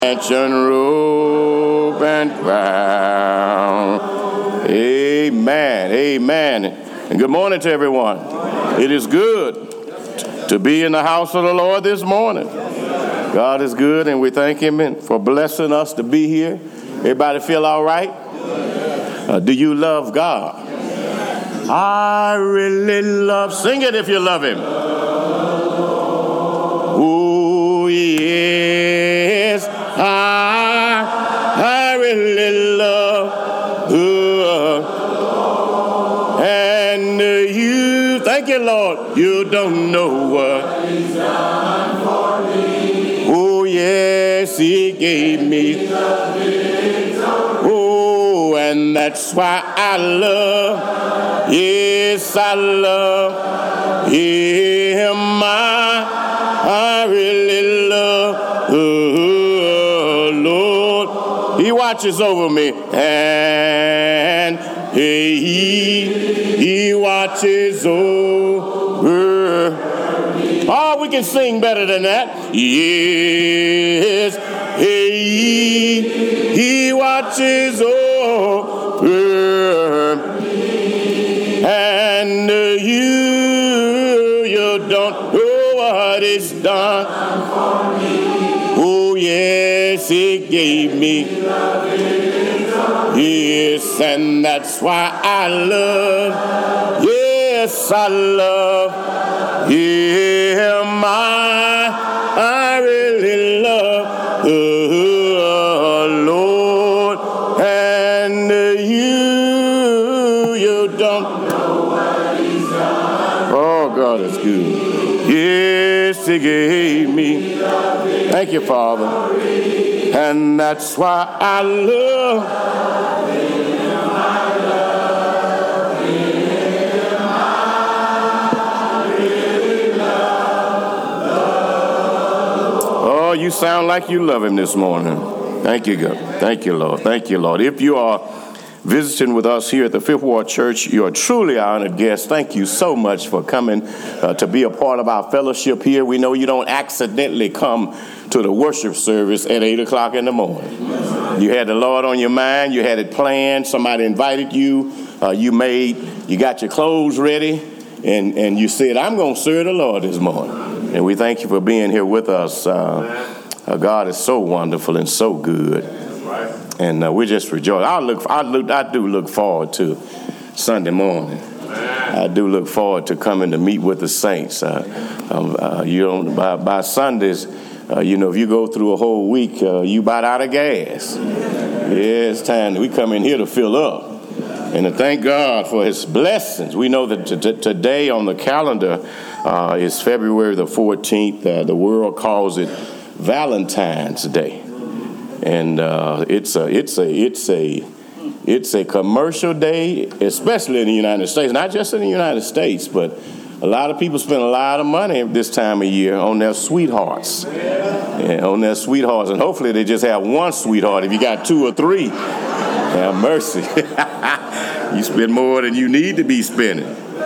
mansion, robe, and crown. Amen. Amen. And good morning to everyone. It is good to be in the house of the Lord this morning. God is good, and we thank Him for blessing us to be here. Everybody feel all right? Do you love God? I really love. Sing it if you love Him. Oh, yes, I really love and you, thank you, Lord, you don't know what He's done for me. Oh, yes, He gave me the victory. Oh, and that's why I love, yes, I love Him. I really love the Lord. He watches over me, and He watches over. Oh, we can sing better than that. Yes, He watches over, and you don't know what it's done for me. Oh, yes, He gave me. Yes, and that's why I love. Yes, I love Him. I really love the Lord, and you don't know what He's done. Oh, God is good. Yes, He gave me. Thank you, Father. And that's why I love Him. Oh, you sound like you love Him this morning. Thank you, God. Thank you, Lord. Thank you, Lord. If you are visiting with us here at the Fifth Ward Church, you are truly our honored guest. Thank you so much for coming to be a part of our fellowship here. We know you don't accidentally come to the worship service at 8 o'clock in the morning. You had the Lord on your mind. You had it planned. Somebody invited you. You got your clothes ready, and you said, I'm going to serve the Lord this morning. And we thank you for being here with us. God is so wonderful and so good. And we just rejoice. I do look forward to Sunday morning. I do look forward to coming to meet with the saints. By Sundays, if you go through a whole week, you about out of gas. Yeah, it's time. We come in here to fill up and to thank God for His blessings. We know that today on the calendar is February the 14th. The world calls it Valentine's Day. And it's a commercial day, especially in the United States. Not just in the United States, but a lot of people spend a lot of money this time of year on their sweethearts. Yeah, on their sweethearts. And hopefully they just have one sweetheart. If you got two or three, have mercy. You spend more than you need to be spending.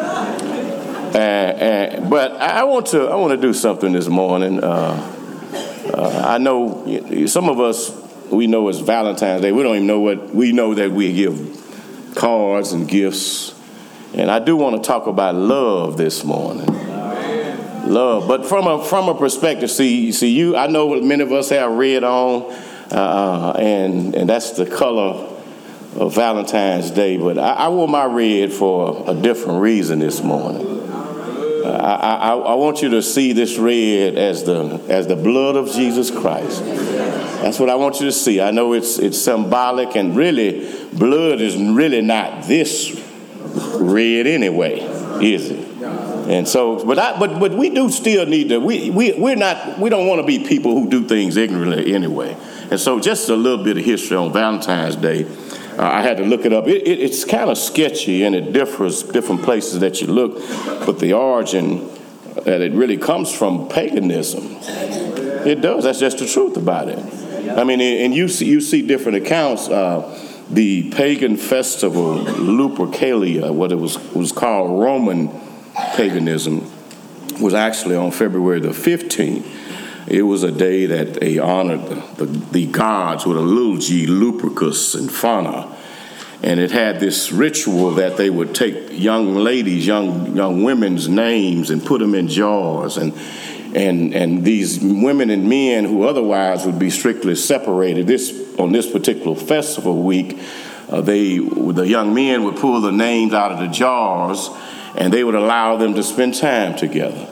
But I want to do something this morning. I know some of us, we know it's Valentine's Day. We don't even know we know that we give cards and gifts. And I do want to talk about love this morning. Love, but from a perspective, see, I know many of us have red on, and that's the color of Valentine's Day. But I wore my red for a different reason this morning. I want you to see this red as the blood of Jesus Christ. That's what I want you to see. I know it's symbolic, and really, blood is really not this red anyway, is it? And so, but we do still need to. We don't want to be people who do things ignorantly anyway. And so, just a little bit of history on Valentine's Day. I had to look it up. It's kind of sketchy, and it differs different places that you look. But the origin that it really comes from paganism. It does. That's just the truth about it. I mean, and you see different accounts. The pagan festival Lupercalia, what it was called Roman paganism, was actually on February the 15th. it was a day that they honored the gods with a little g, Lupercus and Fauna. And it had this ritual that they would take young ladies, young women's names and put them in jars. And these women and men who otherwise would be strictly separated, on this particular festival week, the young men would pull the names out of the jars, and they would allow them to spend time together.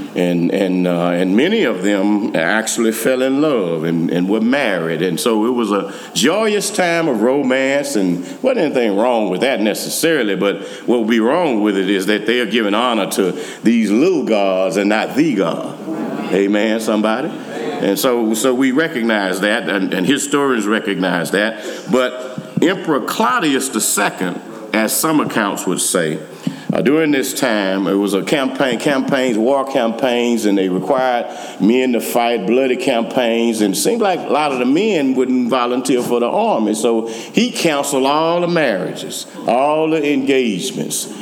And many of them actually fell in love and were married. And so it was a joyous time of romance, and wasn't anything wrong with that necessarily, but what would be wrong with it is that they are giving honor to these little gods and not the God. Amen, somebody? And so we recognize that, and historians recognize that. But Emperor Claudius II, as some accounts would say, during this time, it was war campaigns, and they required men to fight bloody campaigns, and it seemed like a lot of the men wouldn't volunteer for the army. So he canceled all the marriages, all the engagements.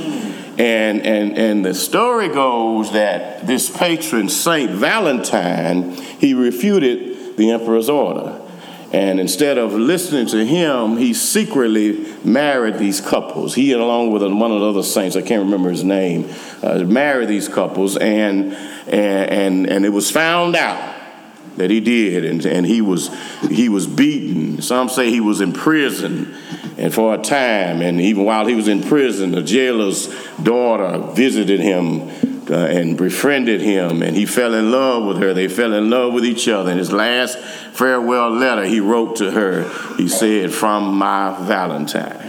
And the story goes that this patron, Saint Valentine, he refuted the emperor's order. And instead of listening to him, he secretly married these couples. He, along with one of the other saints, I can't remember his name, married these couples, and it was found out that he did, and he was beaten. Some say he was in prison, and for a time, and even while he was in prison, the jailer's daughter visited him and befriended him, and he fell in love with her. They fell in love with each other. In his last farewell letter, he wrote to her, he said, "From my Valentine."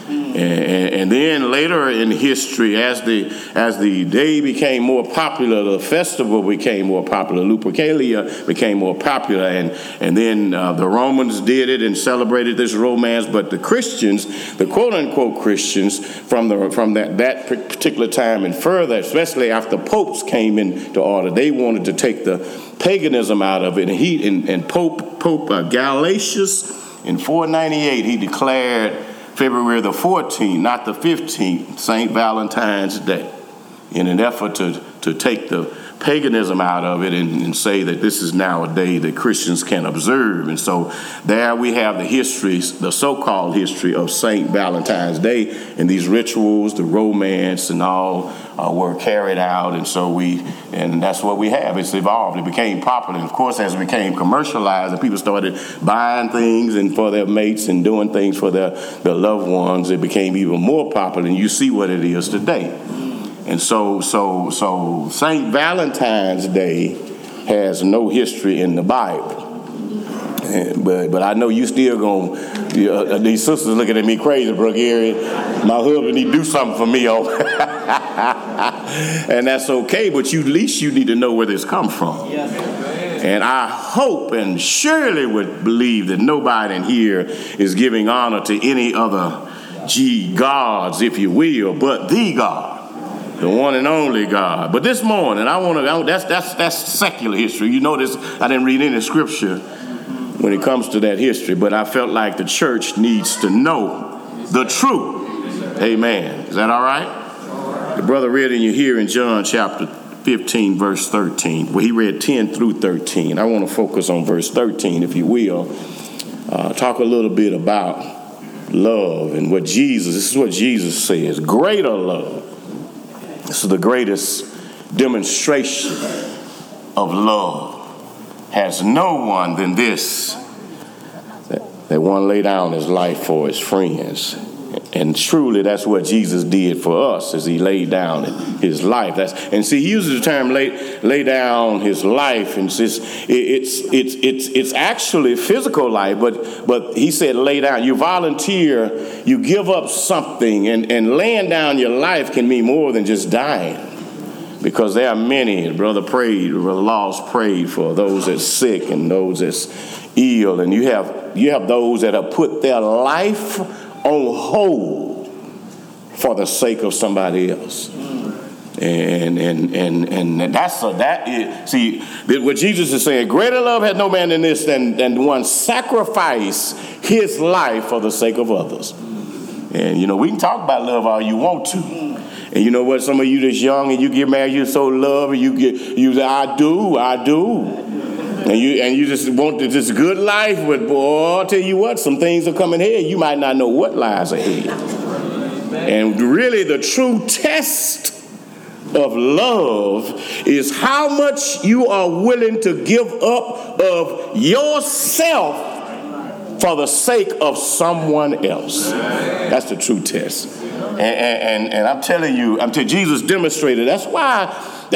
And then later in history, as the day became more popular, the festival became more popular. Lupercalia became more popular, and then the Romans did it and celebrated this romance. But the Christians, the quote unquote Christians, from that particular time and further, especially after popes came into order, they wanted to take the paganism out of it. And Pope Galatius in 498, he declared February the 14th, not the 15th, St. Valentine's Day, in an effort to take the paganism out of it and say that this is now a day that Christians can observe. And so there we have the history, the so-called history of St. Valentine's Day, and these rituals, the romance and all were carried out. And that's what we have. It's evolved. It became popular. And of course, as it became commercialized and people started buying things and for their mates and doing things for their loved ones, it became even more popular. And you see what it is today. And so St. Valentine's Day has no history in the Bible. But I know you still going, these sisters looking at me crazy, Brooke Erie. My husband need to do something for me. And that's okay, but at least you need to know where this comes from. Yes. And I hope and surely would believe that nobody in here is giving honor to any other gods, if you will, but the God. The one and only God. But this morning, that's secular history. You notice I didn't read any scripture when it comes to that history, but I felt like the church needs to know the truth. Amen. Is that all right? The brother read in you here in John chapter 15, verse 13. Well, he read 10 through 13. I want to focus on verse 13, if you will. Talk a little bit about love and this is what Jesus says. Greater love. This is the greatest demonstration of love. Has no one than this, that one lay down his life for his friends. And truly, that's what Jesus did for us, as he laid down his life. And see, he uses the term lay down his life, and it's actually physical life, but he said lay down. You volunteer, you give up something, and laying down your life can mean more than just dying. Because there are many, Brother Laws prayed for those that's sick and those that's ill, and you have those that have put their life on hold for the sake of somebody else. And see what Jesus is saying, greater love had no man than this, than one sacrifice his life for the sake of others. And we can talk about love all you want to. And you know what? Some of you that's young and you get married, you're so loving, you say, I do. And you just want this good life, but boy, I'll tell you what, some things are coming ahead. You might not know what lies ahead. And really the true test of love is how much you are willing to give up of yourself for the sake of someone else. That's the true test. And I'm telling you, Jesus demonstrated. That's why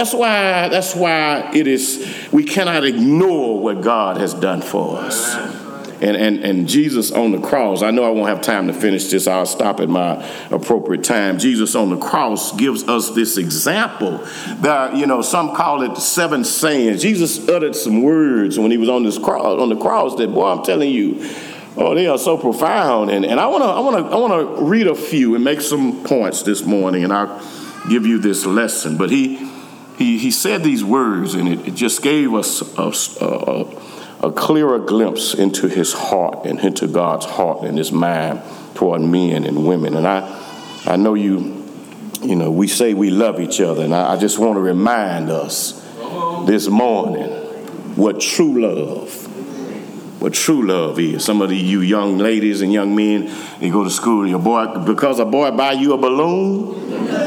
it is, we cannot ignore what God has done for us. And Jesus on the cross, I know I won't have time to finish this. I'll stop at my appropriate time. Jesus on the cross gives us this example. Some call it the 7 sayings. Jesus uttered some words when he was on the cross that, boy, I'm telling you, they are so profound. And I want to read a few and make some points this morning, and I'll give you this lesson. But he said these words, and it just gave us a clearer glimpse into his heart and into God's heart and his mind toward men and women. And I know we say we love each other, and I just want to remind us this morning what true love is. Some of you young ladies and young men, you go to school, because a boy buy you a balloon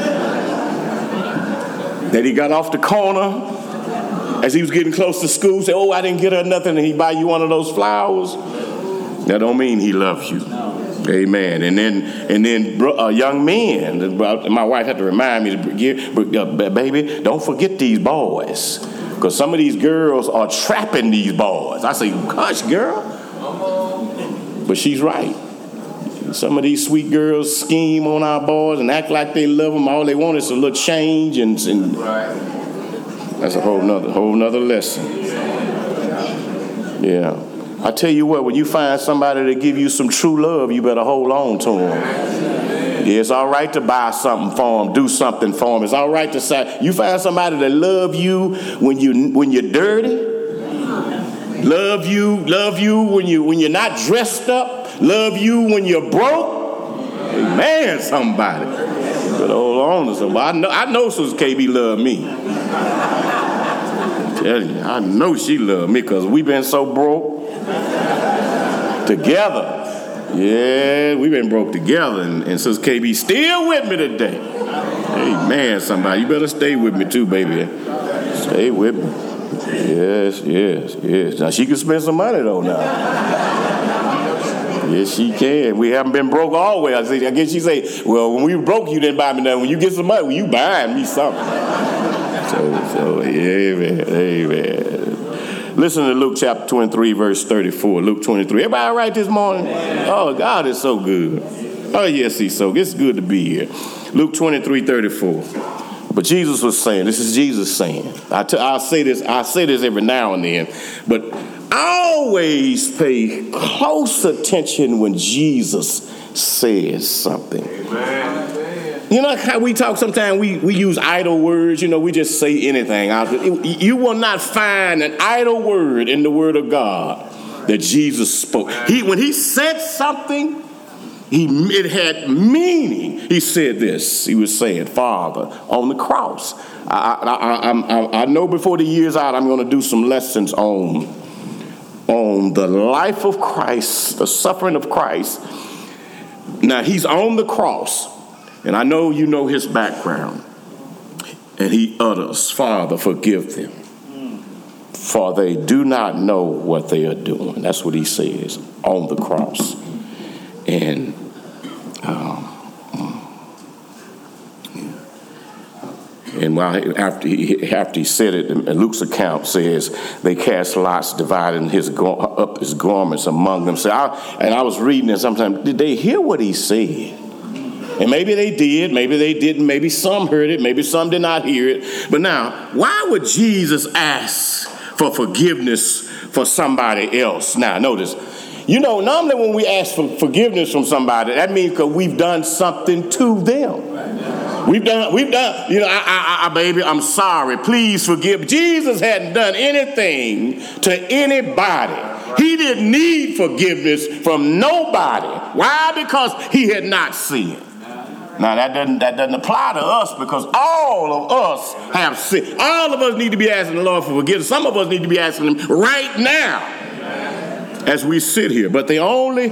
that he got off the corner as he was getting close to school, say, I didn't get her nothing, and he buy you one of those flowers, that don't mean he loves you. Amen. And then young men, my wife had to remind me baby, don't forget these boys, because some of these girls are trapping these boys. I say, gosh, girl. But she's right. Some of these sweet girls scheme on our boys and act like they love them. All they want is a little change, and that's a whole nother lesson. Yeah. I tell you what, when you find somebody to give you some true love, you better hold on to them. Yeah, it's all right to buy something for them, do something for them. It's all right to say, you find somebody that love you when you're dirty, love you when you're not dressed up, love you when you're broke. Amen, somebody. You better hold on to somebody. I know Sister KB love me. I know she loved me because we've been so broke together. Yeah, we've been broke together, and Sister KB still with me today. Amen, somebody. You better stay with me too, baby. Stay with me. Yes. Now, she can spend some money, though, now. Yes, she can. We haven't been broke always. I guess she say, well, when we were broke, you didn't buy me nothing. When you get some money, you buying me something. So, amen. Listen to Luke chapter 23, verse 34. Luke 23. Everybody all right this morning? Oh, God is so good. Oh, yes, he's so good. It's good to be here. Luke 23, 34. But Jesus was saying, this is Jesus saying, I'll say this every now and then, but always pay close attention when Jesus says something. Amen. You know how we talk sometimes, we use idle words, we just say anything. You will not find an idle word in the Word of God that Jesus spoke. When he said something, it had meaning. He said this. He was saying, Father, on the cross. I know before the year's out, I'm going to do some lessons on the life of Christ, the suffering of Christ. Now, he's on the cross. And I know you know his background. And he utters, Father, forgive them, for they do not know what they are doing. That's what he says on the cross. And after he said it, and Luke's account says they cast lots, dividing up his garments among them. I was reading it sometimes. Did they hear what he said? And maybe they did, maybe they didn't, maybe some heard it, maybe some did not hear it. But now, why would Jesus ask for forgiveness for somebody else? Now, notice, normally when we ask for forgiveness from somebody, that means because we've done something to them. We've done, baby, I'm sorry, please forgive. Jesus hadn't done anything to anybody. He didn't need forgiveness from nobody. Why? Because he had not sinned. Now that doesn't apply to us because all of us have sin. All of us need to be asking the Lord for forgiveness. Some of us need to be asking Him right now as we sit here. But the only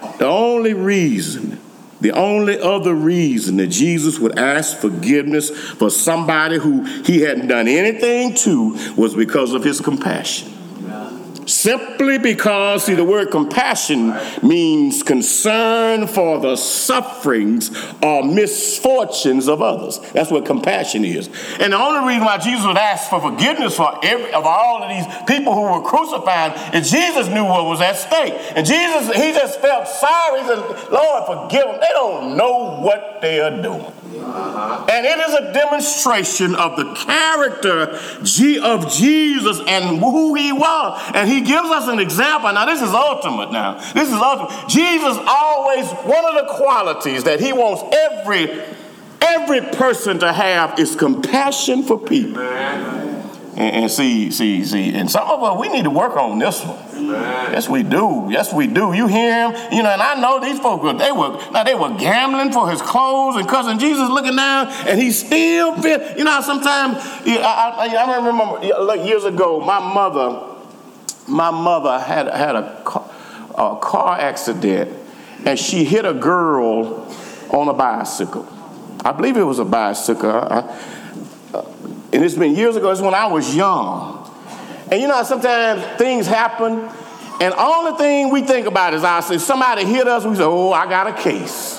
other reason that Jesus would ask forgiveness for somebody who He hadn't done anything to was because of His compassion. Simply because, see, the word compassion means concern for the sufferings or misfortunes of others. That's what compassion is. And the only reason why Jesus would ask for forgiveness for of all of these people who were crucified is Jesus knew what was at stake. And Jesus, He just felt sorry. He said, Lord, forgive them. They don't know what they are doing. And it is a demonstration of the character of Jesus and who He was. And He gives us an example. Now, this is ultimate now. This is ultimate. Jesus always, one of the qualities that He wants every person to have is compassion for people. And see, and some of us, we need to work on this one. Yes, we do. You hear him, and I know these folks, they were gambling for His clothes and cousin Jesus looking down, and He still feel, sometimes, I remember years ago, my mother had a car accident, and she hit a girl on a bicycle. I believe it was a bicycle. And it's been years ago. It's when I was young. And sometimes things happen, and all the thing we think about is if somebody hit us, we say, oh, I got a case.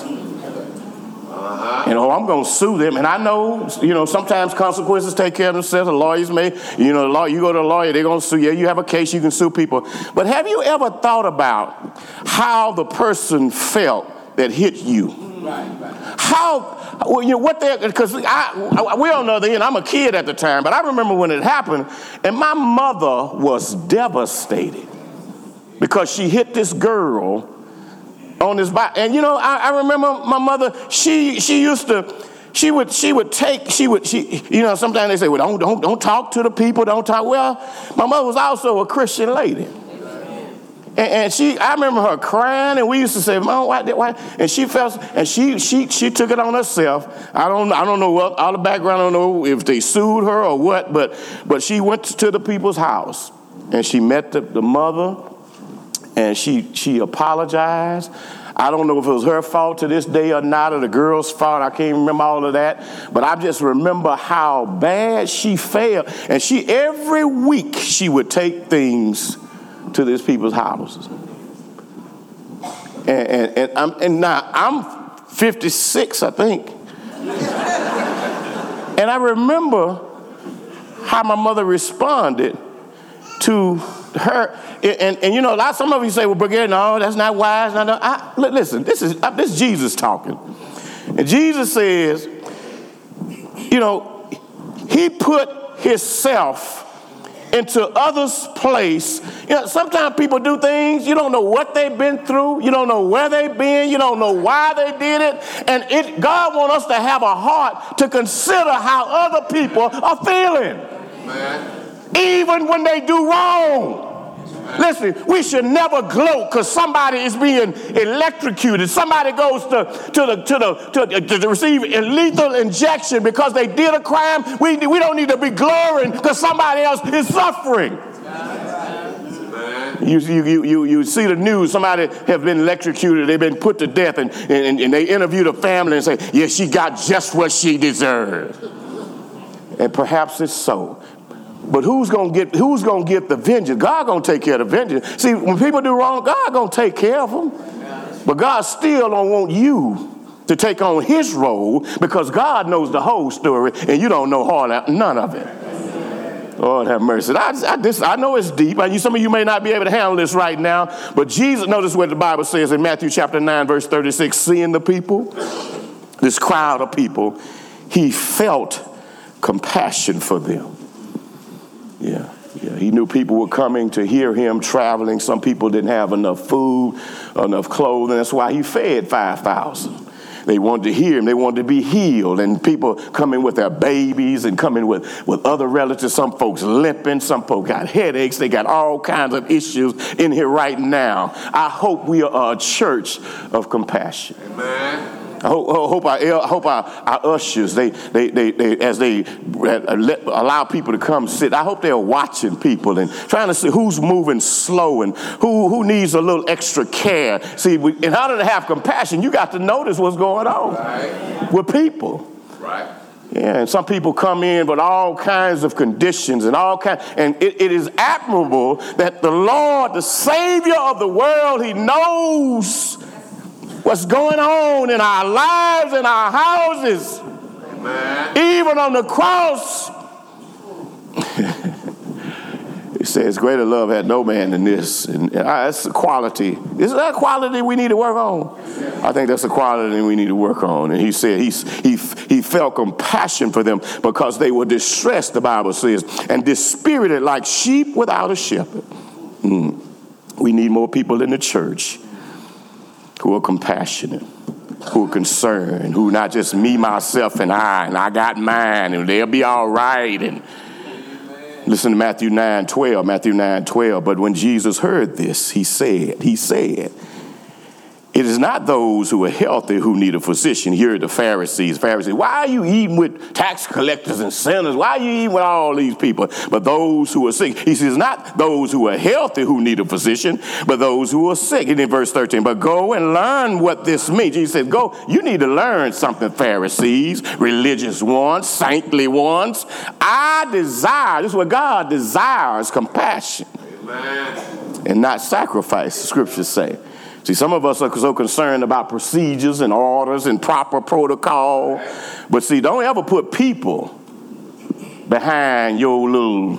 I'm going to sue them. And I know, sometimes consequences take care of themselves. The lawyers may, you go to a lawyer, they're going to sue you. You have a case, you can sue people. But have you ever thought about how the person felt that hit you? Because we on the other end, I'm a kid at the time, but I remember when it happened, and my mother was devastated because she hit this girl on this bike. And I remember my mother, she would sometimes they say, well, don't talk to the people, don't talk. Well, my mother was also a Christian lady. And I remember her crying, and we used to say, Mom, why? And she felt, and she took it on herself. I don't know what, all the background, I don't know if they sued her or what, but she went to the people's house, and she met the mother, and she apologized. I don't know if it was her fault to this day or not, or the girl's fault. I can't remember all of that. But I just remember how bad she felt. And every week, she would take things to these people's houses. And now I'm 56, I think. And I remember how my mother responded to her. And some of you say, well, Brigadier, no, that's not wise. Listen, this is Jesus talking. And Jesus says, He put Himself into others' place. Sometimes people do things, you don't know what they've been through, you don't know where they've been, you don't know why they did it, and God wants us to have a heart to consider how other people are feeling. Even when they do wrong. Listen, we should never gloat because somebody is being electrocuted. Somebody goes to receive a lethal injection because they did a crime. We don't need to be glorying because somebody else is suffering. You see the news, somebody have been electrocuted, they've been put to death, and they interview the family and say, yeah, she got just what she deserved. And perhaps it's so. But who's gonna get the vengeance? God gonna take care of the vengeance. See, when people do wrong, God gonna take care of them. But God still don't want you to take on His role because God knows the whole story and you don't know none of it. Lord have mercy. I know it's deep. Some of you may not be able to handle this right now, but Jesus, notice what the Bible says in Matthew chapter 9, verse 36, seeing the people, this crowd of people, He felt compassion for them. Yeah. He knew people were coming to hear Him, traveling. Some people didn't have enough food, enough clothing. That's why He fed 5,000. They wanted to hear Him. They wanted to be healed. And people coming with their babies and coming with other relatives. Some folks limping. Some folks got headaches. They got all kinds of issues in here right now. I hope we are a church of compassion. Amen. I hope our ushers, they as they allow people to come sit, I hope they're watching people and trying to see who's moving slow and who needs a little extra care. See, in order to have compassion, you got to notice what's going on with people. Right. Yeah, and some people come in with all kinds of conditions and it is admirable that the Lord, the Savior of the world, he knows what's going on in our lives and our houses. Amen. Even on the cross. It says, greater love had no man than this. And that's a quality. Is that a quality we need to work on? I think that's a quality we need to work on. And he said he felt compassion for them because they were distressed, the Bible says, and dispirited like sheep without a shepherd. We need more people in the church who are compassionate, who are concerned, who not just me, myself, and I got mine, and they'll be all right. And listen to Matthew 9:12. But when Jesus heard this, he said, it is not those who are healthy who need a physician. Here are the Pharisees. Why are you eating with tax collectors and sinners? Why are you eating with all these people? But those who are sick. He says, not those who are healthy who need a physician, but those who are sick. And in verse 13, but go and learn what this means. Jesus says, go, you need to learn something, Pharisees, religious ones, saintly ones. I desire, this is what God desires, compassion. Amen. And not sacrifice, the scriptures say. See, some of us are so concerned about procedures and orders and proper protocol. But see, don't ever put people behind your little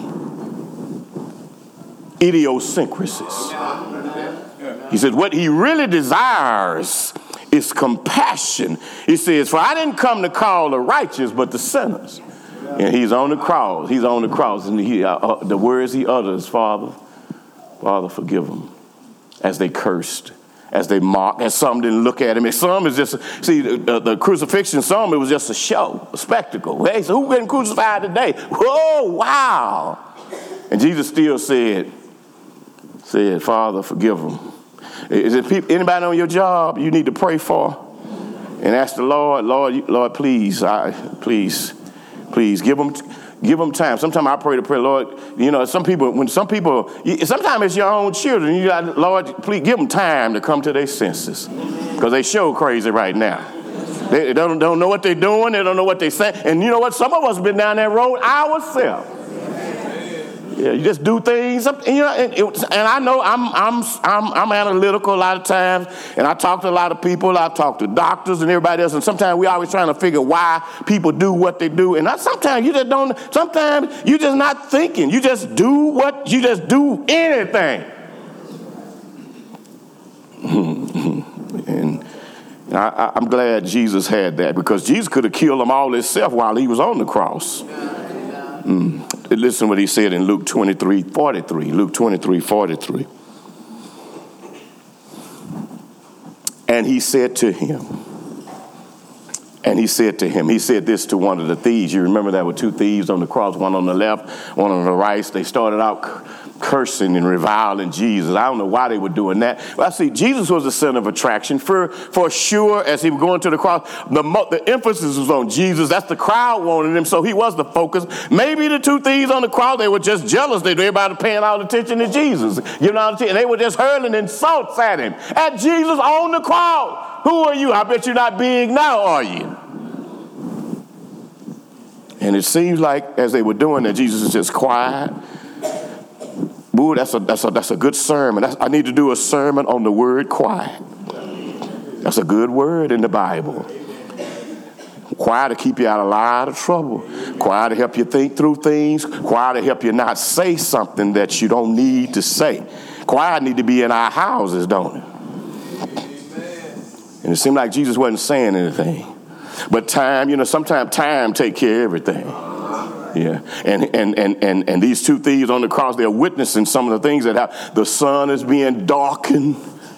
idiosyncrasies. He says what he really desires is compassion. He says, for I didn't come to call the righteous, but the sinners. And he's on the cross. He's on the cross. And the words he utters, Father, forgive them, as they cursed, as they mocked, as some didn't look at him. And some is just, see, the crucifixion, some it was just a show, a spectacle. Hey, so who getting crucified today? Whoa, wow. And Jesus still said, Father, forgive them. Is it anybody on your job you need to pray for? And ask the Lord, please, give them time. Sometimes I pray to pray, Lord, sometimes it's your own children. You got, Lord, please give them time to come to their senses because they show crazy right now. They don't know what they're doing. They don't know what they're saying. And you know what? Some of us have been down that road ourselves. Yeah, you just do things, and I know I'm analytical a lot of times, and I talk to a lot of people. I talk to doctors and everybody else, and sometimes we always trying to figure why people do what they do. And sometimes you just don't. Sometimes you just not thinking. You just do anything. And I'm glad Jesus had that because Jesus could have killed them all himself while he was on the cross. Listen what he said in Luke 23:43. Luke 23:43. And he said to him, he said this to one of the thieves. You remember there were two thieves on the cross, one on the left, one on the right. They started out cursing and reviling Jesus. I don't know why they were doing that. But I see Jesus was the center of attraction. For sure, as he was going to the cross, the emphasis was on Jesus. That's the crowd wanted him, so he was the focus. Maybe the two thieves on the cross, they were just jealous that everybody paying all attention to Jesus. You know what I'm saying? They were just hurling insults at him. At Jesus on the cross. Who are you? I bet you're not big now, are you? And it seems like as they were doing that, Jesus is just quiet. Ooh, that's a good sermon. I need to do a sermon on the word quiet. That's a good word in the Bible. Quiet to keep you out of a lot of trouble. Quiet to help you think through things. Quiet to help you not say something that you don't need to say. Quiet need to be in our houses, don't it? And it seemed like Jesus wasn't saying anything. But time, sometimes time take care of everything. Yeah, and these two thieves on the cross, they're witnessing some of the things that happen. The sun is being darkened.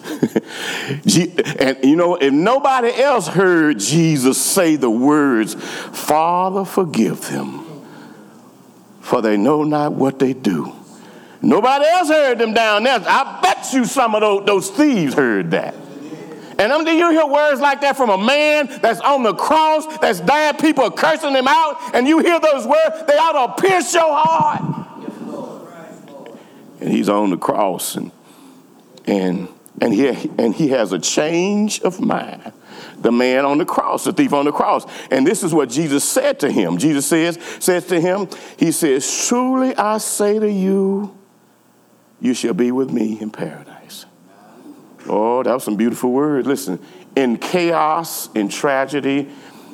And if nobody else heard Jesus say the words, Father, forgive them, for they know not what they do. Nobody else heard them down there. I bet you some of those thieves heard that. And do you hear words like that from a man that's on the cross, that's dying, people are cursing him out, and you hear those words, they ought to pierce your heart. And he's on the cross, and he has a change of mind. The man on the cross, the thief on the cross. And this is what Jesus said to him. Jesus says to him, he says, truly I say to you, you shall be with me in paradise. Oh, that was some beautiful words. Listen, in chaos, in tragedy,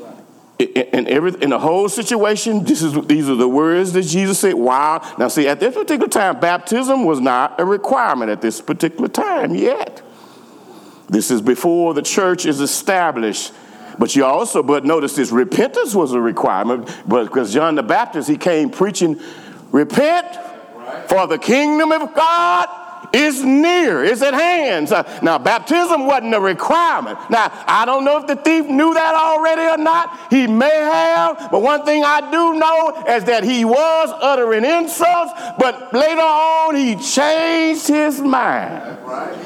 in the whole situation, these are the words that Jesus said. Wow. Now see, at this particular time, baptism was not a requirement at this particular time yet. This is before the church is established. But notice this, repentance was a requirement, but because John the Baptist, he came preaching, repent, for the kingdom of God is near, it's at hand. Now, baptism wasn't a requirement. Now, I don't know if the thief knew that already or not. He may have, but one thing I do know is that he was uttering insults, but later on he changed his mind.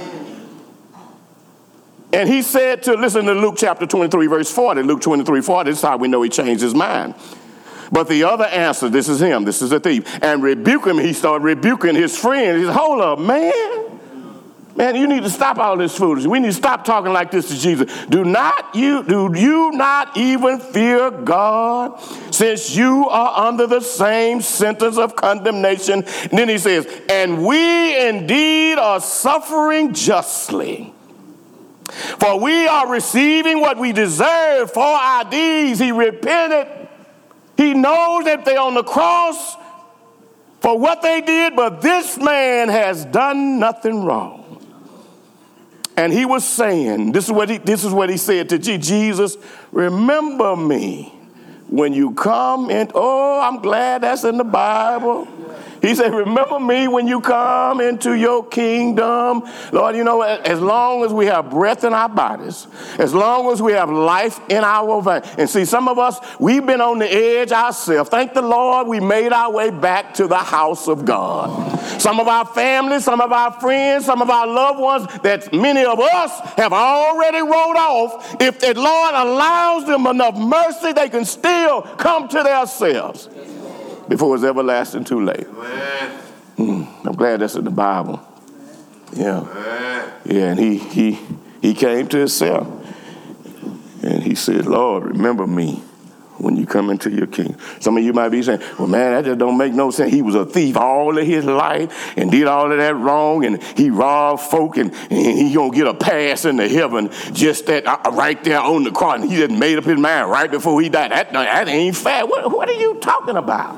And he said listen to Luke chapter 23, verse 40. Luke 23, 40, this is how we know he changed his mind. But the other answered, this is him, this is the thief, and rebuke him. He started rebuking his friend. He said, hold up, man. Man, you need to stop all this foolishness. We need to stop talking like this to Jesus. Do you not even fear God, since you are under the same sentence of condemnation? And then he says, and we indeed are suffering justly, for we are receiving what we deserve for our deeds. He repented. He knows that they're on the cross for what they did, but this man has done nothing wrong. And he was saying, this is what he said to Jesus, remember me when you come in. Oh, I'm glad that's in the Bible. He said, remember me when you come into your kingdom. Lord, as long as we have breath in our bodies, as long as we have life in our veins. And see, some of us, we've been on the edge ourselves. Thank the Lord we made our way back to the house of God. Some of our families, some of our friends, some of our loved ones that many of us have already wrote off. If the Lord allows them enough mercy, they can still come to themselves before it's everlasting too late. I'm glad that's in the Bible. Yeah. Yeah, and he came to himself. And he said, Lord, remember me when you come into your kingdom. Some of you might be saying, well, man, that just don't make no sense. He was a thief all of his life and did all of that wrong, and he robbed folk, and he gonna get a pass into heaven just that right there on the cross. And he just made up his mind right before he died. That ain't fair. What are you talking about?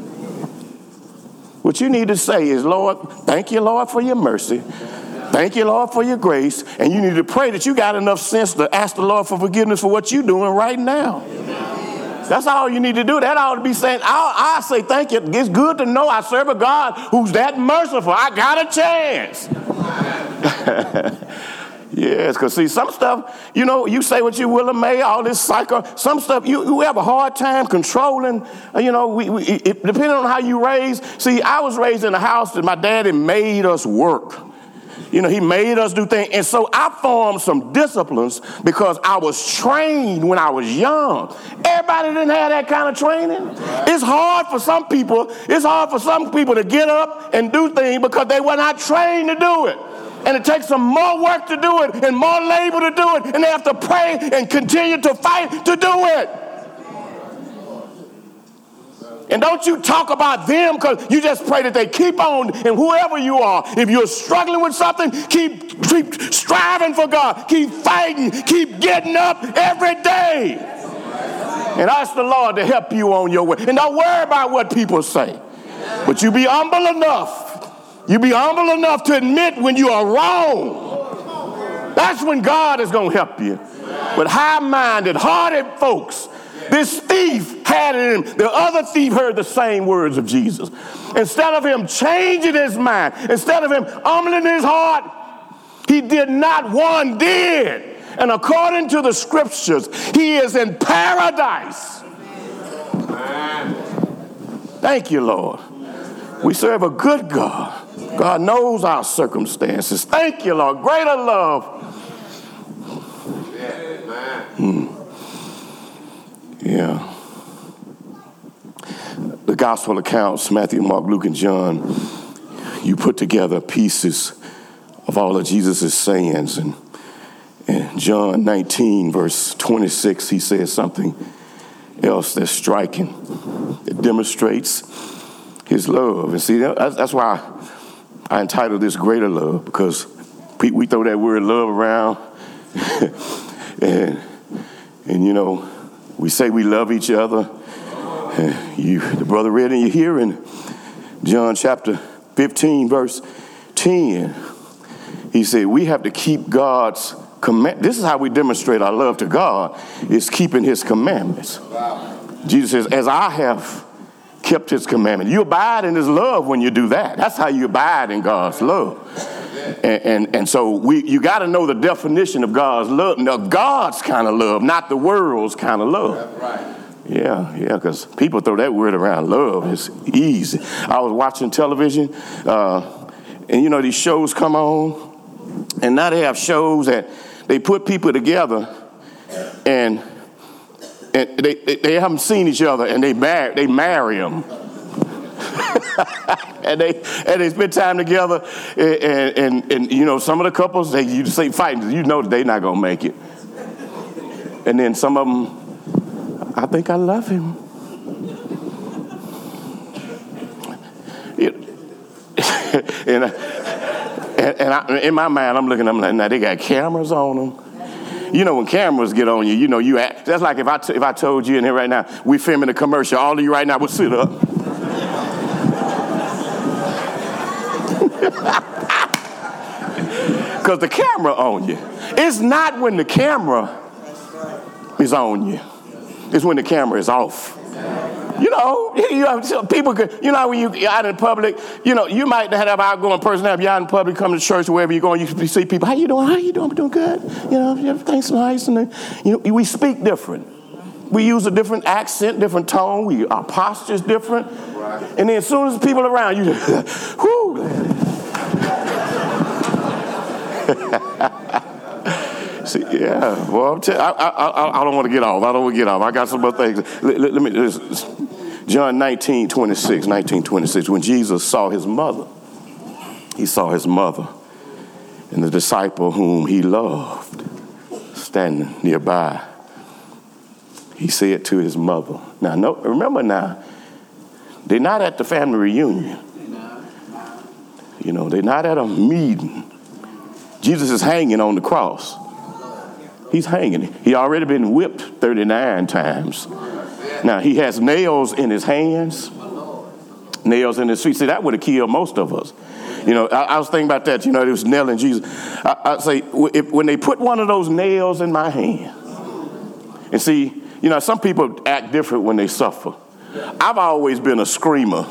What you need to say is, Lord, thank you, Lord, for your mercy. Thank you, Lord, for your grace. And you need to pray that you got enough sense to ask the Lord for forgiveness for what you're doing right now. That's all you need to do. That ought to be saying, I say thank you. It's good to know I serve a God who's that merciful. I got a chance. Yes, because see, some stuff, you say what you will and may, all this cycle, some stuff you have a hard time controlling, depending on how you raised. See, I was raised in a house that my daddy made us work. He made us do things. And so I formed some disciplines because I was trained when I was young. Everybody didn't have that kind of training. It's hard for some people to get up and do things because they were not trained to do it. And it takes them more work to do it and more labor to do it. And they have to pray and continue to fight to do it. And don't you talk about them, because you just pray that they keep on, and whoever you are, if you're struggling with something, keep striving for God. Keep fighting. Keep getting up every day. And ask the Lord to help you on your way. And don't worry about what people say. But you be humble enough. You be humble enough to admit when you are wrong. That's when God is going to help you. But high-minded, hearted folks, this thief had it in him. The other thief heard the same words of Jesus. Instead of him changing his mind, instead of him humbling his heart, he did not. One did. And according to the scriptures, he is in paradise. Thank you, Lord. We serve a good God. God knows our circumstances. Thank you, Lord. Greater love Yeah. The gospel accounts, Matthew, Mark, Luke, and John, you put together pieces of all of Jesus' sayings. And in John 19, verse 26, he says something else that's striking. It demonstrates his love. And see, that's why I entitled this Greater Love, because we throw that word love around. and you know, we say we love each other. The brother read in your hearing, John chapter 15, verse 10. He said, we have to keep God's command. This is how we demonstrate our love to God, is keeping his commandments. Wow. Jesus says, as I have kept his commandment. You abide in his love when you do that. That's how you abide in God's love. And so you got to know the definition of God's love. Now, God's kind of love, not the world's kind of love. That's right. Yeah, because people throw that word around, love. It's easy. I was watching television, and you know, these shows come on, and now they have shows that they put people together, and they haven't seen each other, and they marry them. and they spend time together, and you know, some of the couples, you say fighting, you know that they're not going to make it. And then some of them, I think I love him. In my mind, I'm looking, I'm like, now they got cameras on them. You know, when cameras get on you, you know, you act. That's like if I told you in here right now, we filming a commercial, all of you right now would sit up. Because the camera on you. It's not when the camera is on you. It's when the camera is off. You know, people could, you know, when you out in public, you know, you might have an outgoing personality. You're out in public, come to church, wherever you're going, you see people, how you doing? I'm doing good. You know, everything's nice. And, you know, we speak different. We use a different accent, different tone. Our posture's different. Right. And then as soon as people around, you just, whoo. See, yeah, well, I don't want to get off. I got some more things. Let me. John 19:26. When Jesus saw his mother, and the disciple whom he loved standing nearby. He said to his mother. Now, remember now, they're not at the family reunion. You know, they're not at a meeting. Jesus is hanging on the cross. He's hanging. He already been whipped 39 times. Now, he has nails in his hands, nails in his feet. See, that would have killed most of us. You know, I was thinking about that. You know, it was nailing Jesus. I'd say, when they put one of those nails in my hand, and see, you know, some people act different when they suffer. I've always been a screamer.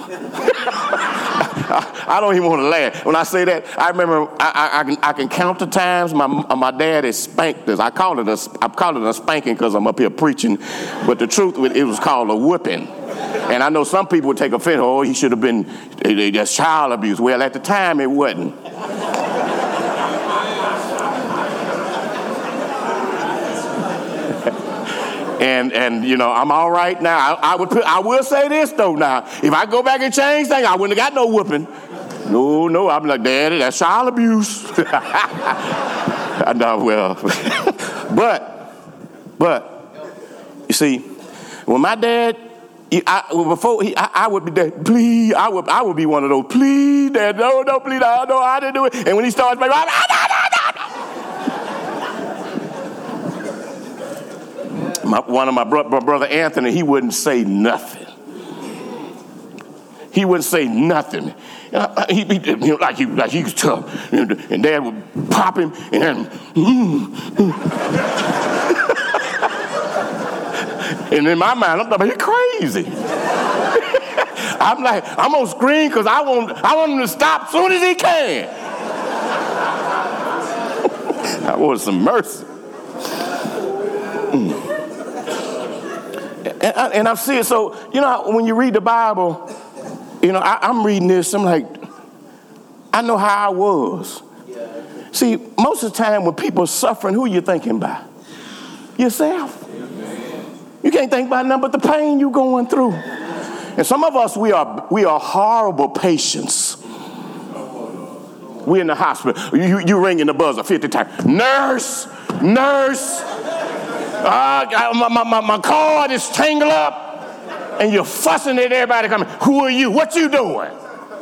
I don't even want to laugh. When I say that, I remember I can count the times my dad has spanked us. I call it a spanking because I'm up here preaching, but the truth, it was called a whipping. And I know some people would take offense. Oh, he should have been, that's child abuse. Well, at the time, it wasn't. And you know, I'm all right now. I will say this though. Now, if I go back and change things, I wouldn't have got no whooping. No, I'm like, Daddy, that's child abuse. I know, well, but you see, when my dad, I would be there, please, I would be one of those, please, Dad, no, please, no, I didn't do it. And when he starts making, one of my brother Anthony, he wouldn't say nothing. He wouldn't say nothing. He like he was tough. And Dad would pop him, and then, and in my mind, I'm thinking, you're crazy. I'm like, I'm gonna scream because I want him to stop as soon as he can. I want some mercy. And I see it. So, you know, when you read the Bible, you know, I'm reading this. I'm like, I know how I was. See, most of the time when people are suffering, who are you thinking about? yourself. You can't think about nothing but the pain you're going through. And some of us, we are horrible patients. We're in the hospital. You ringing the buzzer 50 times. Nurse. My cord is tangled up. And you're fussing at everybody coming. Who are you? What you doing?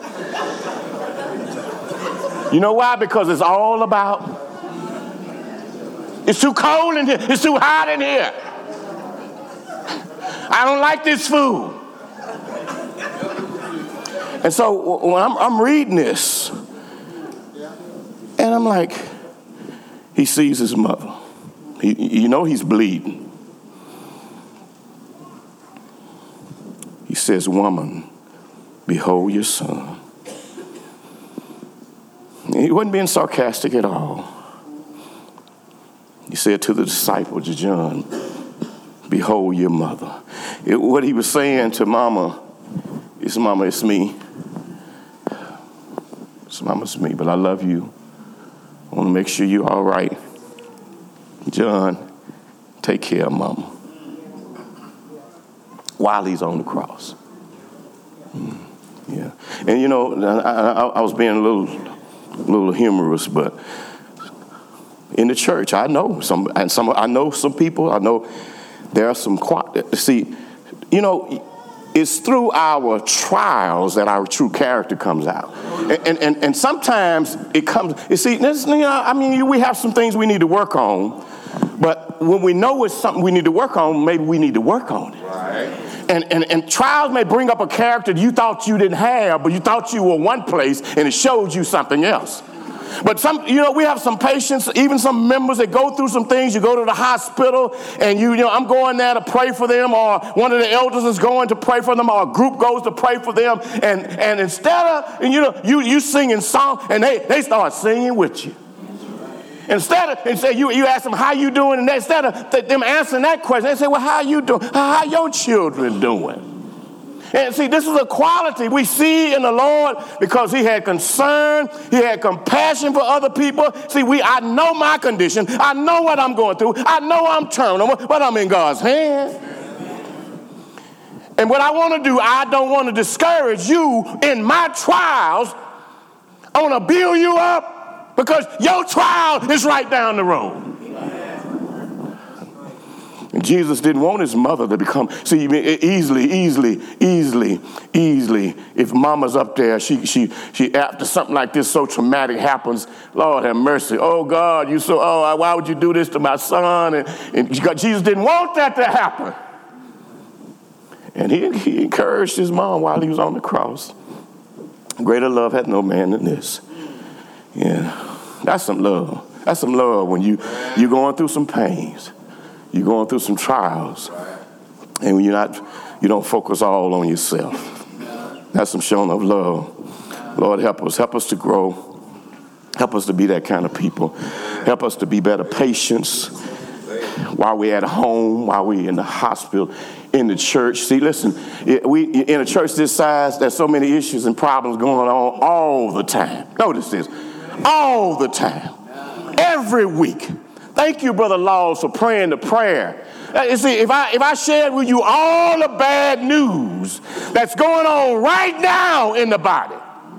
You know why? Because it's all about, it's too cold in here. It's too hot in here. I don't like this food. And so when I'm reading this, and I'm like, he sees his mother. He's bleeding. He says, woman, behold your son. He wasn't being sarcastic at all. He said to the disciple, to John, behold your mother. What he was saying to Mama, it's me. Mama, it's me, but I love you. I want to make sure you're all right. John, take care of Mama. While he's on the cross. Yeah. And I was being a little humorous, but in the church, I know some people. I know there are some. See, it's through our trials that our true character comes out, and sometimes it comes. You see, we have some things we need to work on, but when we know it's something we need to work on, maybe we need to work on it. Right. And trials may bring up a character you thought you didn't have, but you thought you were one place, and it showed you something else. But we have some patients, even some members that go through some things. You go to the hospital, and I'm going there to pray for them, or one of the elders is going to pray for them, or a group goes to pray for them, and instead of you singing song, and they start singing with you. And say you ask them how you doing, and instead of them answering that question, they say, well, how you doing? How your children doing? And see, this is a quality we see in the Lord because he had concern, he had compassion for other people. See, I know my condition, I know what I'm going through, I know I'm terminal, but I'm in God's hand. And what I want to do, I don't want to discourage you in my trials. I want to build you up. Because your trial is right down the road. And Jesus didn't want his mother to become, easily, if mama's up there, she after something like this so traumatic happens, Lord have mercy. Oh God, why would you do this to my son? And Jesus didn't want that to happen. And he encouraged his mom while he was on the cross. Greater love hath no man than this. Yeah. That's some love. That's some love when you're going through some pains. You're going through some trials. And you don't focus all on yourself. That's some showing of love. Lord, help us. Help us to grow. Help us to be that kind of people. Help us to be better patients while we're at home, while we're in the hospital, in the church. See, listen, we in a church this size, there's so many issues and problems going on all the time. Notice this. All the time. Every week. Thank you, Brother Laws, for praying the prayer. You see, if I shared with you all the bad news that's going on right now in the body,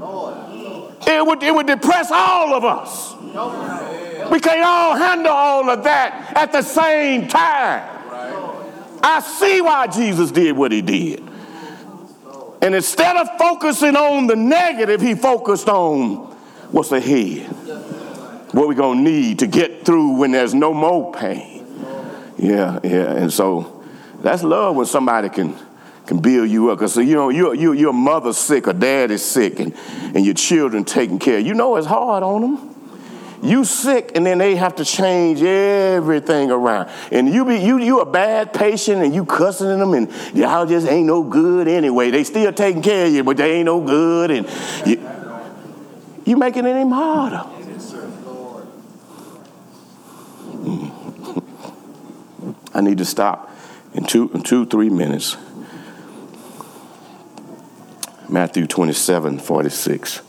it would depress all of us. We can't all handle all of that at the same time. I see why Jesus did what he did. And instead of focusing on the negative, he focused on what's ahead, what we're going to need to get through when there's no more pain. Yeah. And so that's love when somebody can build you up. Because your mother's sick or dad is sick and your children taking care. It's hard on them. You sick and then they have to change everything around. And you a bad patient and you cussing them and y'all just ain't no good anyway. They still taking care of you, but they ain't no good. And you making it even harder. I need to stop in 3 minutes. Matthew 27:46.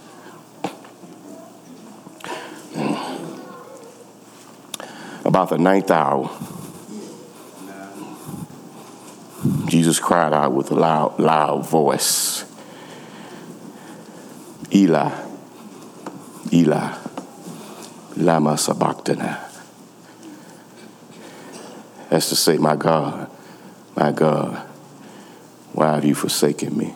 About the 9th hour, Jesus cried out with a loud voice, Eli, Eli, lama sabachthani. That's to say, my God, why have you forsaken me?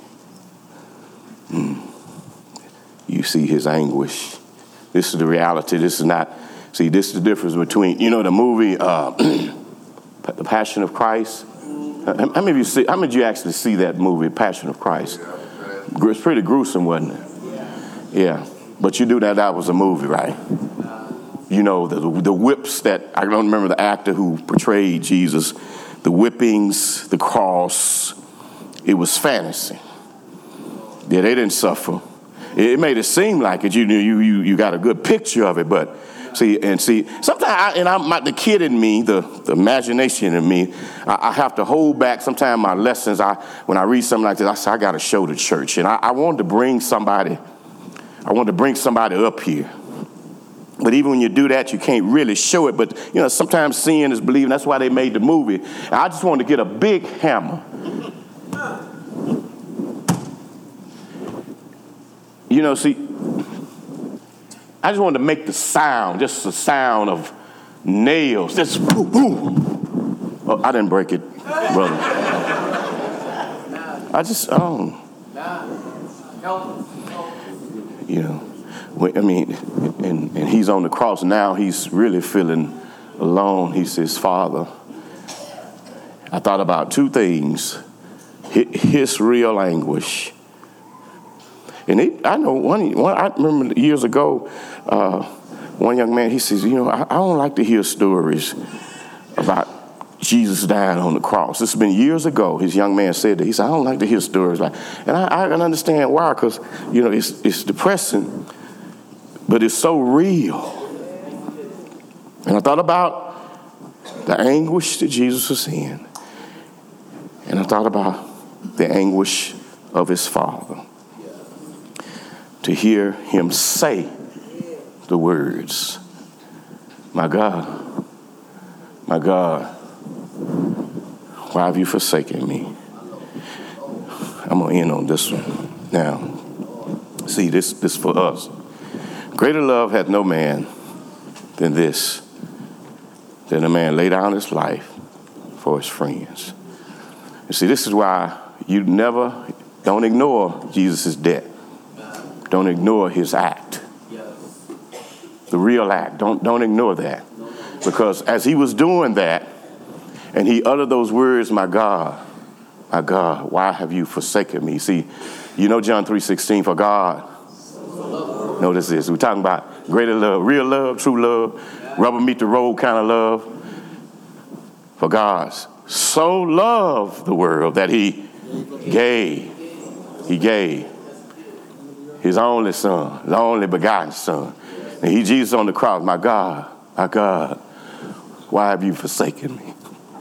You see his anguish. This is the reality. This is not, see, this is the difference between, the movie, The Passion of Christ. How many of you actually see that movie, Passion of Christ? It's pretty gruesome, wasn't it? Yeah. But you knew that was a movie, right? The whips that, I don't remember the actor who portrayed Jesus, the whippings, the cross, it was fantasy. Yeah, they didn't suffer. It made it seem like it. You got a good picture of it, but see. Sometimes, the kid in me, the imagination in me, I have to hold back. Sometimes my lessons, when I read something like this, I say I got to show the church, and I wanted to bring somebody. I wanted to bring somebody up here. But even when you do that, you can't really show it. But, sometimes seeing is believing. That's why they made the movie. And I just wanted to get a big hammer. I just wanted to make the sound, just the sound of nails. Just boom, boom. Oh, I didn't break it, brother. And he's on the cross now. He's really feeling alone. He says, Father, I thought about two things, his real anguish. And I remember years ago, one young man, he says, I don't like to hear stories about Jesus dying on the cross. This has been years ago. His young man said that. He said, I don't like to hear stories like, and I can understand why, because, it's depressing, but it's so real. And I thought about the anguish that Jesus was in. And I thought about the anguish of his Father. To hear him say the words, my God, why have you forsaken me? I'm going to end on this one. Now, see, this for us. Greater love hath no man than this, than a man lay down his life for his friends. You see, this is why don't ignore Jesus' death. Don't ignore his act. The real act. Don't ignore that. Because as he was doing that, and he uttered those words, my God, why have you forsaken me? See, John 3:16, for God, notice this, we're talking about greater love, real love, true love, rubber meet the road kind of love. For God so loved the world that he gave his only son, the only begotten son. And Jesus on the cross, my God, why have you forsaken me?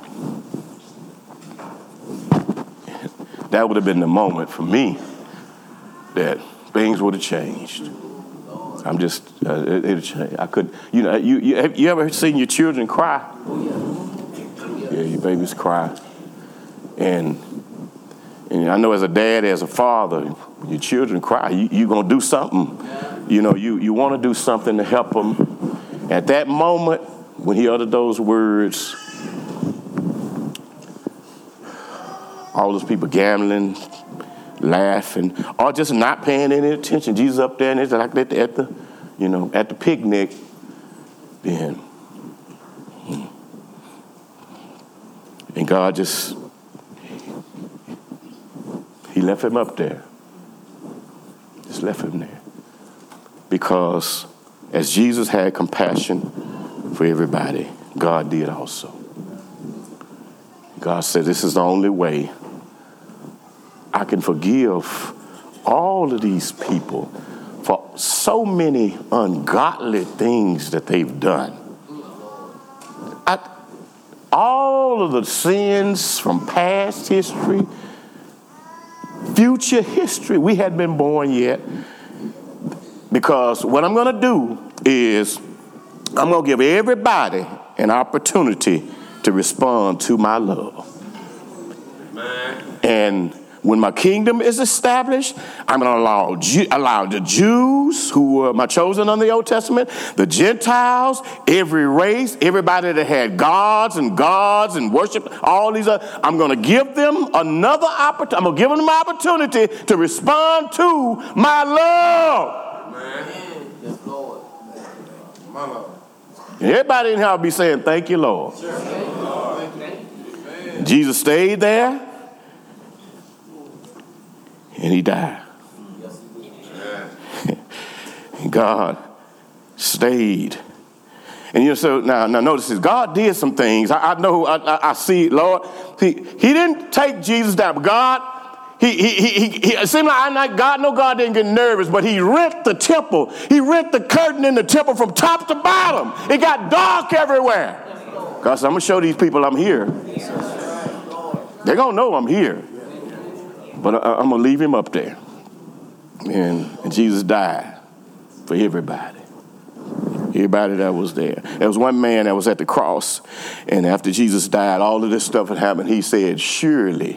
That would have been the moment for me that things would have changed. I'm just, it'd change. I could, you ever seen your children cry? Yeah, your babies cry. And I know as a dad, as a father, when your children cry, you're going to do something. You want to do something to help them. At that moment, when he uttered those words, all those people gambling, laughing, or just not paying any attention. Jesus up there, and it's like at the picnic, then, and God just, he left him up there. Just left him there. Because as Jesus had compassion for everybody, God did also. God said, this is the only way I can forgive all of these people for so many ungodly things that they've done. All of the sins from past history, future history, we hadn't been born yet. Because what I'm going to do is I'm going to give everybody an opportunity to respond to my love. And when my kingdom is established, I'm going to allow the Jews who were my chosen under the Old Testament, the Gentiles, every race, everybody that had gods and worship, all these other, I'm going to give them another opportunity. I'm going to give them an opportunity to respond to my love. Amen. Yes, Lord. My Lord. Everybody in here will be saying, thank you, Lord. Sure. Thank you, Lord. Thank you. Jesus stayed there. And he died. God stayed. And so now notice this. God did some things. I know, I see, Lord. He didn't take Jesus down. But God, it seemed like God didn't get nervous, but he rent the temple. He rent the curtain in the temple from top to bottom. It got dark everywhere. God said, I'm going to show these people I'm here. They're going to know I'm here. But I'm going to leave him up there. And Jesus died for everybody. Everybody that was there. There was one man that was at the cross. And after Jesus died, all of this stuff had happened. He said, surely.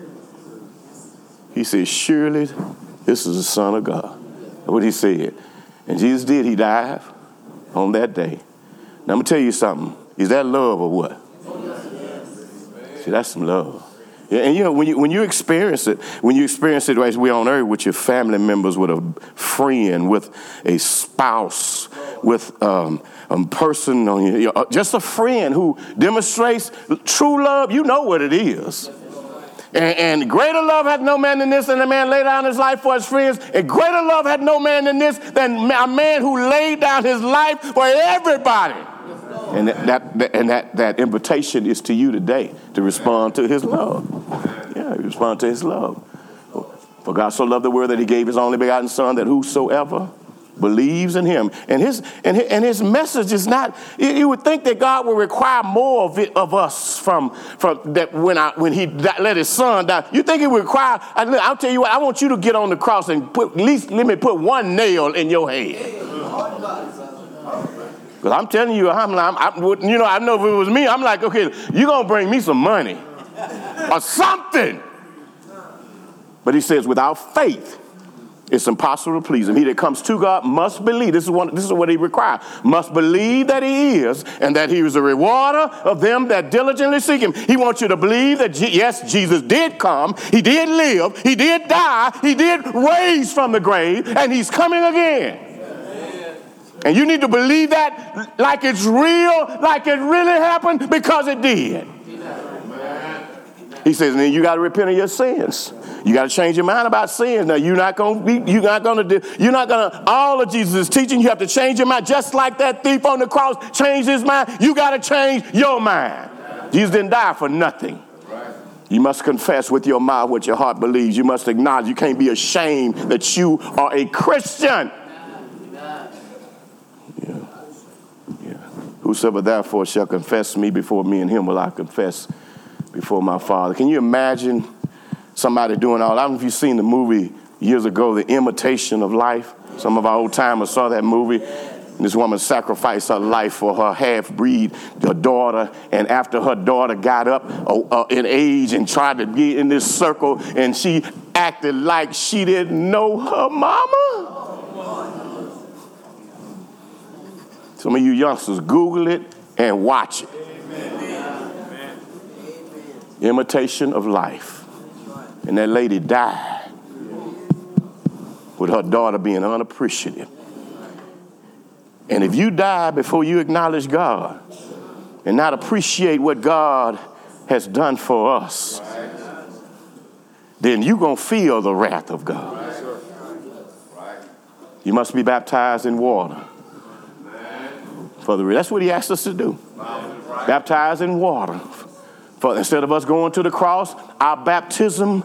He said, surely this is the Son of God. That's what he said. And Jesus did. He died on that day. Now, I'm going to tell you something. Is that love or what? See, that's some love. Yeah, and when you experience it as we're on earth with your family members, with a friend, with a spouse, with a person, just a friend who demonstrates true love, you know what it is. And greater love had no man than this, and a man laid down his life for his friends. And greater love had no man than this, than a man who laid down his life for everybody. And that invitation is to you today to respond to his love. Yeah, respond to his love. For God so loved the world that he gave his only begotten Son, that whosoever believes in him. And his message is not, you would think that God will require more of us from that when he let his Son die. You think he would require, I'll tell you what, I want you to get on the cross and at least let me put one nail in your head. Because I'm telling you, I know if it was me, I'm like, okay, you're going to bring me some money or something. But he says, without faith, it's impossible to please him. He that comes to God must believe. This is what he requires. Must believe that he is, and that he is a rewarder of them that diligently seek him. He wants you to believe that, yes, Jesus did come. He did live. He did die. He did raise from the grave, and he's coming again. And you need to believe that like it's real, like it really happened, because it did. He says, and then you got to repent of your sins. You got to change your mind about sins. Now, all of Jesus' teaching, you have to change your mind. Just like that thief on the cross changed his mind, you got to change your mind. Jesus didn't die for nothing. You must confess with your mouth what your heart believes. You must acknowledge. You can't be ashamed that you are a Christian. Whosoever therefore shall confess me before me, and him will I confess before my Father. Can you imagine somebody doing all? I don't know if you've seen the movie years ago, The Imitation of Life. Some of our old timers saw that movie. And this woman sacrificed her life for her half-breed daughter. And after her daughter got up in age and tried to get in this circle, and she acted like she didn't know her mama. Some of you youngsters, Google it and watch it. Amen. Imitation of Life. And that lady died with her daughter being unappreciative. And if you die before you acknowledge God and not appreciate what God has done for us, then you're going to feel the wrath of God. You must be baptized in water. That's what he asked us to do. Baptize in water. Instead of us going to the cross, our baptism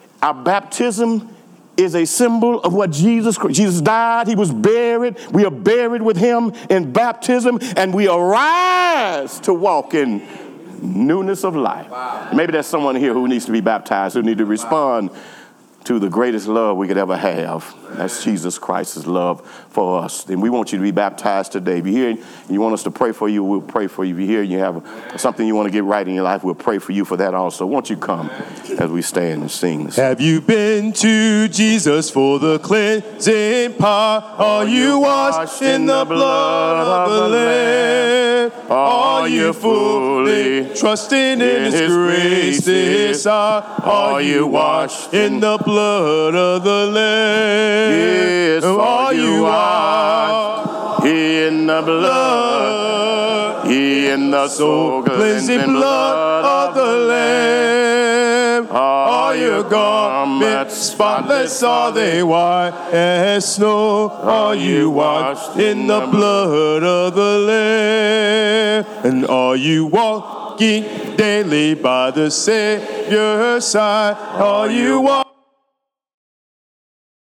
is a symbol of what Jesus died. He was buried. We are buried with him in baptism, and we arise to walk in newness of life. Maybe there's someone here who needs to be baptized, who need to respond to the greatest love we could ever have. That's Jesus Christ's love for us. And we want you to be baptized today. If you're here and you want us to pray for you, we'll pray for you. If you're here and you have something you want to get right in your life, we'll pray for you for that also. Won't you come? as we stand and sing this. Have you been to Jesus for the cleansing power? Are you washed in the blood of the Lamb? Are you fully trusting in His grace this hour? Are you washed in the blood of the Lamb? Yes, are you washed in the blood, in the soul cleansing blood of the Lamb? Are your garments spotless? Are they white as snow? Are you washed in the blood of the Lamb? And are you walking daily by the Savior's side? Are you walking